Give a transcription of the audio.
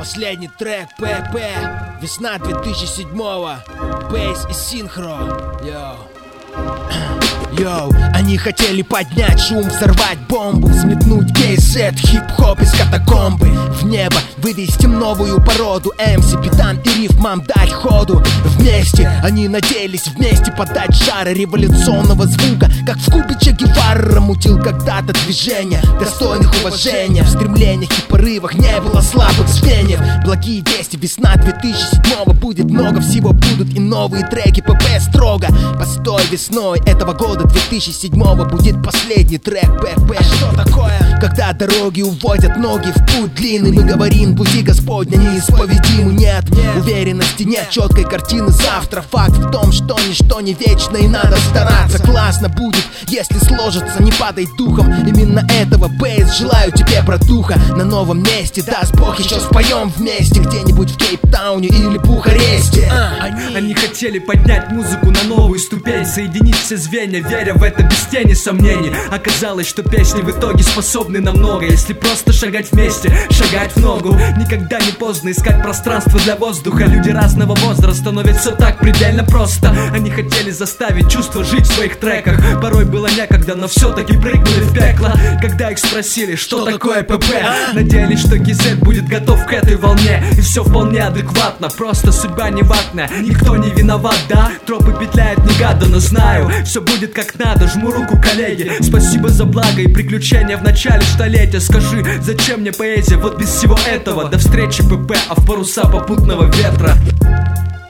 Последний трек ПП. Весна 2007-го. Бейс и синхро. Йоу, они хотели поднять шум, взорвать бомбу, взметнуть кейсет, хип-хоп из катакомбы. В небо вывести новую породу, МС, Питан и рифмам дать ходу. Вместе они надеялись вместе подать жары революционного звука, как в Кубе Че Гевара мутил когда-то движения, достойных уважения. В стремлениях и порывах не было слабых звеньев. Благие вести, весна 2007-го. Будет много всего, будут и новые треки ПП строго. Постой, весной этого года 2007-го будет последний трек ПП. А что такое? Когда дороги уводят ноги в путь длинный, мы говорим, пути Господня неисповедимы. Нет уверенности, нет четкой картины завтра. Факт в том, что ничто не вечно и надо стараться. Классно будет, если сложится, не падай духом. Именно этого, бейс, желаю тебе, братуха. На новом месте, даст Бог, еще споем вместе где-нибудь в Кейптауне или Бухаресте. Они хотели поднять музыку на новую ступень, соединить все звенья, веря в это без тени сомнений. Оказалось, что песни в итоге способны на много, если просто шагать вместе, шагать в ногу. Никогда не поздно искать пространство для воздуха. Люди разного возраста, но ведь все так предельно просто. Они хотели заставить чувства жить в своих треках. Порой было некогда, но все-таки прыгнули в пекло. Когда их спросили, что такое ПП, надеялись, что ГЗ будет готов к этой волне. И все вполне адекватно, просто судьба не ватная. Никто не виноват, да? Тропы петляют негаданно, знаю, все будет как надо, жму руку коллеги. Спасибо за благо и приключения в начале столетия. Скажи, зачем мне поэзия вот без всего этого? До встречи ПП, а в паруса попутного ветра.